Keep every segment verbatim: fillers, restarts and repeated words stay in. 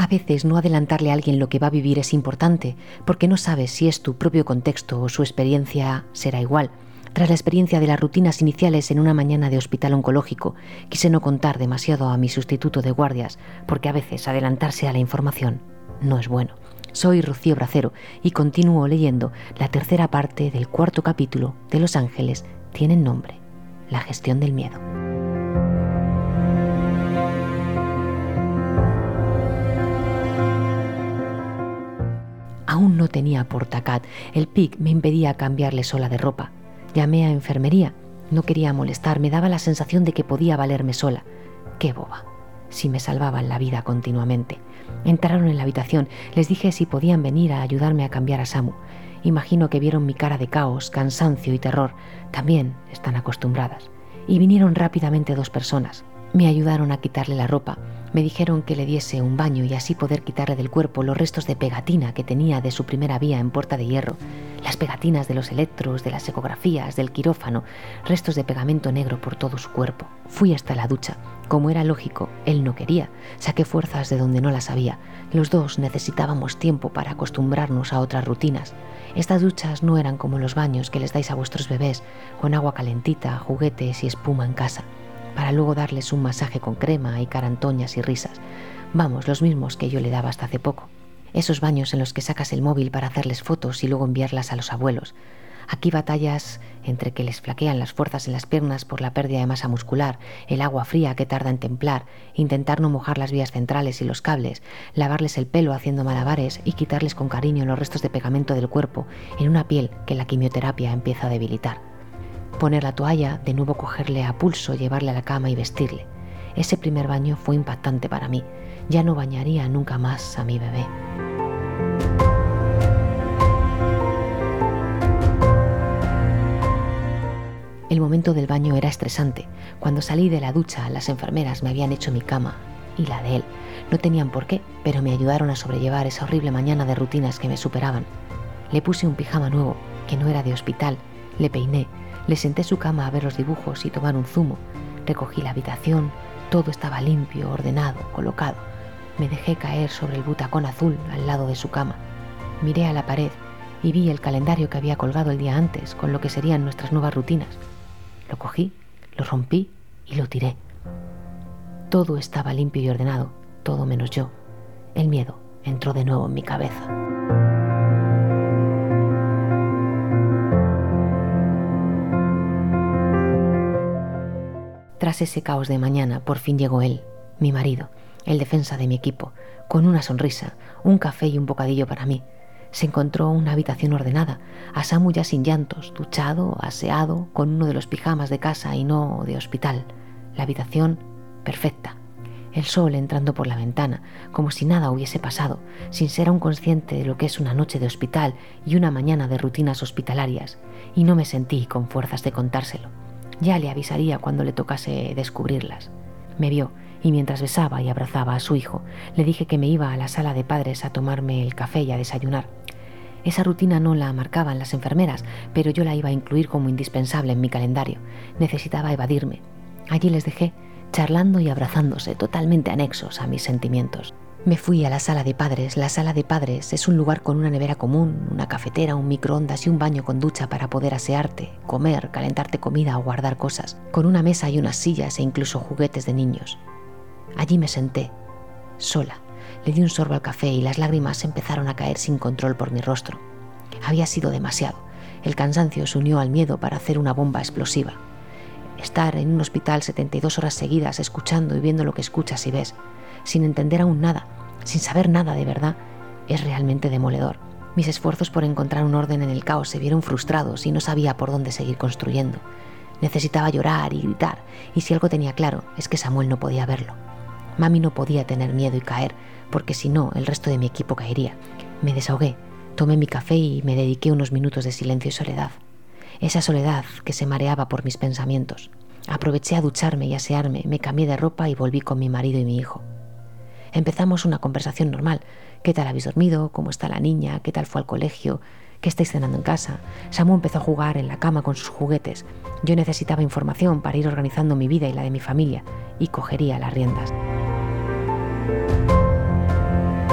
A veces no adelantarle a alguien lo que va a vivir es importante, porque no sabes si es tu propio contexto o su experiencia será igual. Tras la experiencia de las rutinas iniciales en una mañana de hospital oncológico, quise no contar demasiado a mi sustituto de guardias, porque a veces adelantarse a la información no es bueno. Soy Rocío Bracero y continúo leyendo la tercera parte del cuarto capítulo de Los Ángeles tienen nombre, la gestión del miedo. Aún no tenía portacat. El P I C me impedía cambiarle sola de ropa. Llamé a enfermería. No quería molestar. Me daba la sensación de que podía valerme sola. ¡Qué boba! Si me salvaban la vida continuamente. Entraron en la habitación. Les dije si podían venir a ayudarme a cambiar a Samu. Imagino que vieron mi cara de caos, cansancio y terror. También están acostumbradas. Y vinieron rápidamente dos personas. Me ayudaron a quitarle la ropa. Me dijeron que le diese un baño y así poder quitarle del cuerpo los restos de pegatina que tenía de su primera vía en Puerta de Hierro, las pegatinas de los electros, de las ecografías, del quirófano, restos de pegamento negro por todo su cuerpo. Fui hasta la ducha. Como era lógico, él no quería. Saqué fuerzas de donde no las había. Los dos necesitábamos tiempo para acostumbrarnos a otras rutinas. Estas duchas no eran como los baños que les dais a vuestros bebés, con agua calentita, juguetes y espuma en casa, para luego darles un masaje con crema y carantoñas y risas. Vamos, los mismos que yo le daba hasta hace poco. Esos baños en los que sacas el móvil para hacerles fotos y luego enviarlas a los abuelos. Aquí batallas entre que les flaquean las fuerzas en las piernas por la pérdida de masa muscular, el agua fría que tarda en templar, intentar no mojar las vías centrales y los cables, lavarles el pelo haciendo malabares y quitarles con cariño los restos de pegamento del cuerpo en una piel que la quimioterapia empieza a debilitar. Poner la toalla, de nuevo cogerle a pulso, llevarle a la cama y vestirle. Ese primer baño fue impactante para mí. Ya no bañaría nunca más a mi bebé. El momento del baño era estresante. Cuando salí de la ducha, las enfermeras me habían hecho mi cama y la de él. No tenían por qué, pero me ayudaron a sobrellevar esa horrible mañana de rutinas que me superaban. Le puse un pijama nuevo, que no era de hospital. Le peiné. Le senté en su cama a ver los dibujos y tomar un zumo. Recogí la habitación, todo estaba limpio, ordenado, colocado. Me dejé caer sobre el butacón azul al lado de su cama. Miré a la pared y vi el calendario que había colgado el día antes con lo que serían nuestras nuevas rutinas. Lo cogí, lo rompí y lo tiré. Todo estaba limpio y ordenado, todo menos yo. El miedo entró de nuevo en mi cabeza. Tras ese caos de mañana, por fin llegó él, mi marido, el defensa de mi equipo, con una sonrisa, un café y un bocadillo para mí. Se encontró una habitación ordenada, a Samu ya sin llantos, duchado, aseado, con uno de los pijamas de casa y no de hospital. La habitación perfecta. El sol entrando por la ventana, como si nada hubiese pasado, sin ser aún consciente de lo que es una noche de hospital y una mañana de rutinas hospitalarias, y no me sentí con fuerzas de contárselo. Ya le avisaría cuando le tocase descubrirlas. Me vio y mientras besaba y abrazaba a su hijo, le dije que me iba a la sala de padres a tomarme el café y a desayunar. Esa rutina no la marcaban las enfermeras, pero yo la iba a incluir como indispensable en mi calendario. Necesitaba evadirme. Allí les dejé, charlando y abrazándose, totalmente anexos a mis sentimientos. Me fui a la sala de padres. La sala de padres es un lugar con una nevera común, una cafetera, un microondas y un baño con ducha para poder asearte, comer, calentarte comida o guardar cosas, con una mesa y unas sillas e incluso juguetes de niños. Allí me senté, sola. Le di un sorbo al café y las lágrimas empezaron a caer sin control por mi rostro. Había sido demasiado. El cansancio se unió al miedo para hacer una bomba explosiva. Estar en un hospital setenta y dos horas seguidas escuchando y viendo lo que escuchas y ves, sin entender aún nada, sin saber nada de verdad, es realmente demoledor. Mis esfuerzos por encontrar un orden en el caos se vieron frustrados y no sabía por dónde seguir construyendo. Necesitaba llorar y gritar, y si algo tenía claro es que Samuel no podía verlo. Mami no podía tener miedo y caer, porque si no, el resto de mi equipo caería. Me desahogué, tomé mi café y me dediqué unos minutos de silencio y soledad. Esa soledad que se mareaba por mis pensamientos. Aproveché a ducharme y asearme, me cambié de ropa y volví con mi marido y mi hijo. Empezamos una conversación normal. ¿Qué tal habéis dormido? ¿Cómo está la niña? ¿Qué tal fue al colegio? ¿Qué estáis cenando en casa? Samu empezó a jugar en la cama con sus juguetes. Yo necesitaba información para ir organizando mi vida y la de mi familia, y cogería las riendas.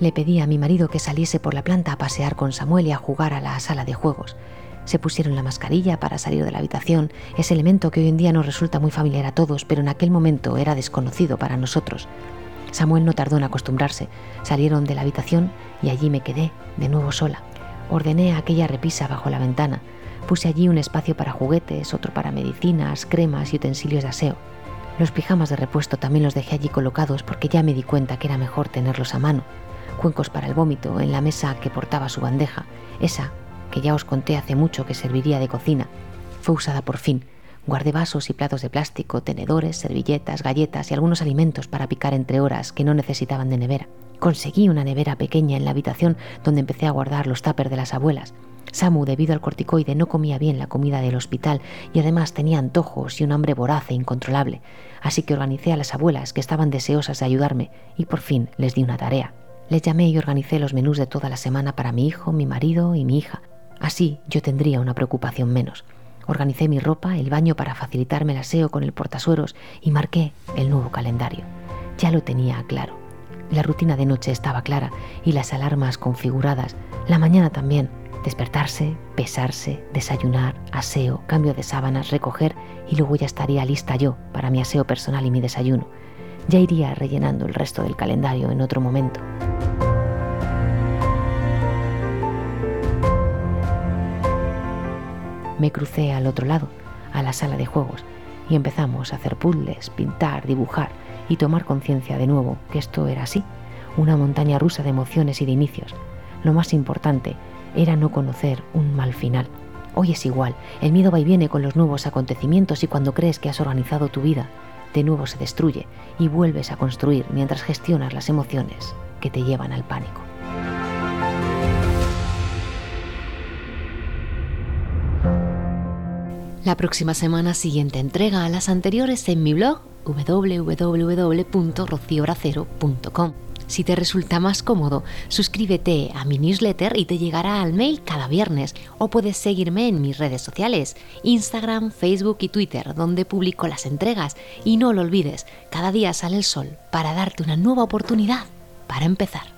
Le pedí a mi marido que saliese por la planta a pasear con Samuel y a jugar a la sala de juegos. Se pusieron la mascarilla para salir de la habitación, ese elemento que hoy en día nos resulta muy familiar a todos, pero en aquel momento era desconocido para nosotros. Samuel no tardó en acostumbrarse. Salieron de la habitación y allí me quedé, de nuevo sola. Ordené aquella repisa bajo la ventana. Puse allí un espacio para juguetes, otro para medicinas, cremas y utensilios de aseo. Los pijamas de repuesto también los dejé allí colocados porque ya me di cuenta que era mejor tenerlos a mano. Cuencos para el vómito en la mesa que portaba su bandeja, esa que ya os conté hace mucho que serviría de cocina, fue usada por fin. Guardé vasos y platos de plástico, tenedores, servilletas, galletas y algunos alimentos para picar entre horas que no necesitaban de nevera. Conseguí una nevera pequeña en la habitación donde empecé a guardar los tuppers de las abuelas. Samu, debido al corticoide, no comía bien la comida del hospital y además tenía antojos y un hambre voraz e incontrolable. Así que organicé a las abuelas, que estaban deseosas de ayudarme, y por fin les di una tarea. Les llamé y organicé los menús de toda la semana para mi hijo, mi marido y mi hija. Así yo tendría una preocupación menos. Organicé mi ropa, el baño para facilitarme el aseo con el portasueros y marqué el nuevo calendario. Ya lo tenía claro. La rutina de noche estaba clara y las alarmas configuradas. La mañana también. Despertarse, pesarse, desayunar, aseo, cambio de sábanas, recoger y luego ya estaría lista yo para mi aseo personal y mi desayuno. Ya iría rellenando el resto del calendario en otro momento. Me crucé al otro lado, a la sala de juegos, y empezamos a hacer puzzles, pintar, dibujar y tomar conciencia de nuevo que esto era así, una montaña rusa de emociones y de inicios. Lo más importante era no conocer un mal final. Hoy es igual, el miedo va y viene con los nuevos acontecimientos y cuando crees que has organizado tu vida, de nuevo se destruye y vuelves a construir mientras gestionas las emociones que te llevan al pánico. La próxima semana siguiente entrega a las anteriores en mi blog w w w punto rocío bracero punto com. Si te resulta más cómodo, suscríbete a mi newsletter y te llegará al mail cada viernes, o puedes seguirme en mis redes sociales, Instagram, Facebook y Twitter, donde publico las entregas. Y no lo olvides, cada día sale el sol para darte una nueva oportunidad para empezar.